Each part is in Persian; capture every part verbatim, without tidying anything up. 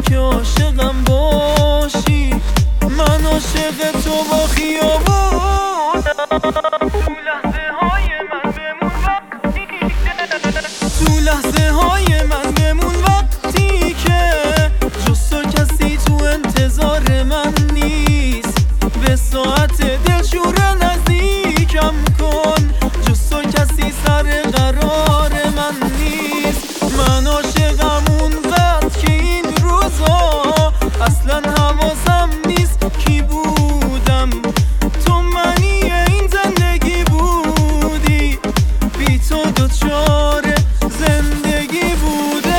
که عاشقم باشی. من عاشق تو با خیابون، تو لحظه های من بمون وقتی که تو لحظه های من بمون وقتی که جز تو کسی تو انتظار من نیست. به ساعت دلشوره نزدیکم کن، جز تو کسی سر قرار من نیست. من عاشقم اونقدر که این روزا اصلا حواسم نیست کی بودم. تو معنی این زندگی بودی، بی تو دوچار زندگی بودم.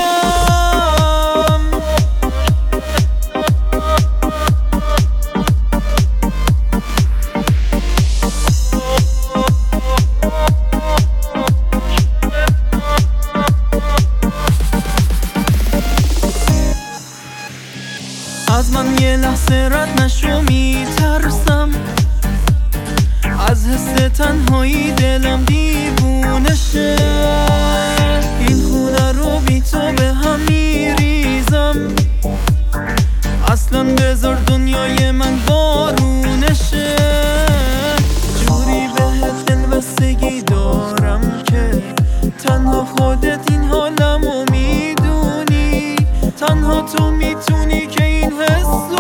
از من یه لحظه رد نشو، میترسم از حس تنهایی دلم دیوونه شه. این خونه رو بی تو به هم میریزم، اصلا بذار دنیای من بارونشه. جوری بهت دلبستگی دارم که تنها خودت این حالمو میدونی. تنها تو میتونی که این حس